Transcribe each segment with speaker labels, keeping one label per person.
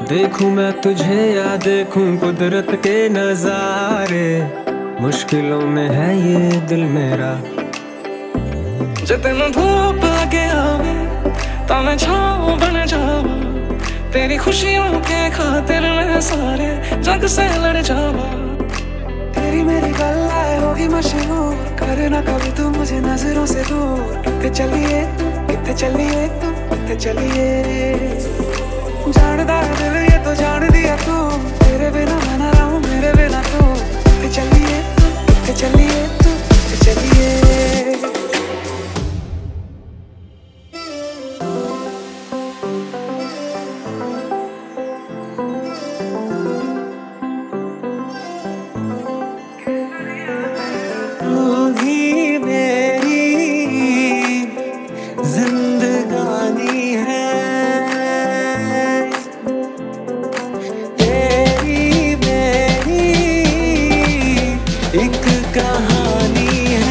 Speaker 1: देखूं मैं तुझे या देखूं कुदरत के नजारे, मुश्किलों में है ये दिल मेरा।
Speaker 2: जे तेन धूप लगे आवे ता मैं छाँव बन जावा, तेरी खुशियों के खातिर मैं सारे जग से लड़ जावा। तेरी मेरी गल्लाए होगी मशहूर, करना कभी तू मुझे नजरों से दूर। कितने चलिए कितने चलिए तू कितने चलिए, जानदा दिल ये तो जान दिया तू, तेरे बिना मैं ना रहूं मेरे बिना तू। कितने चलिए कितने चलिए तू कितने चलिए।
Speaker 1: तू ही मेरी जिंदगानी है, तेरी मेरी एक कहानी है।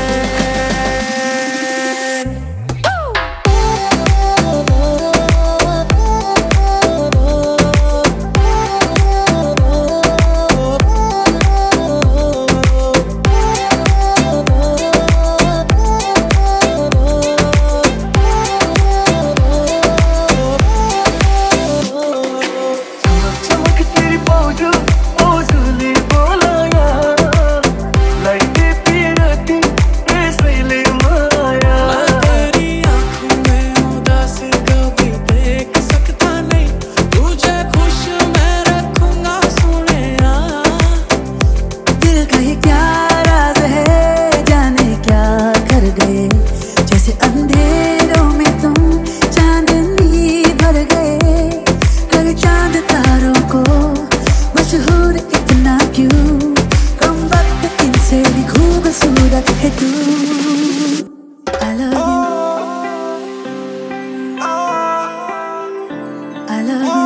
Speaker 3: जैसे अंधेरों में तुम चांदनी भर गए, कर चांद तारों को मशहूर इतना क्यों, कम वक्त इनसे भी खूबसूरत है तू। I love you, I love you।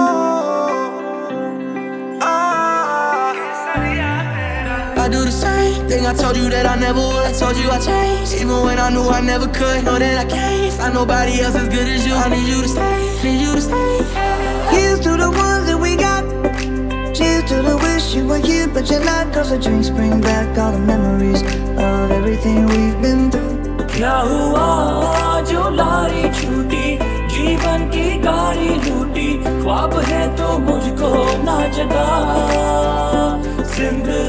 Speaker 4: I do the same thing I told you that I never would. I told you I changed, even when I knew I never could. Know that I can't find nobody else as good as you. I need you to stay, need you to stay.
Speaker 3: Here's to the ones that we got. Cheers to the wish you were here but you're not. Cause the drinks bring back all the memories of everything we've been through.
Speaker 5: क्या हुआ जो लारी छूटी, जीवन की गाड़ी लूटी, ख्वाब है तो मुझको ना जगा। जिंदगी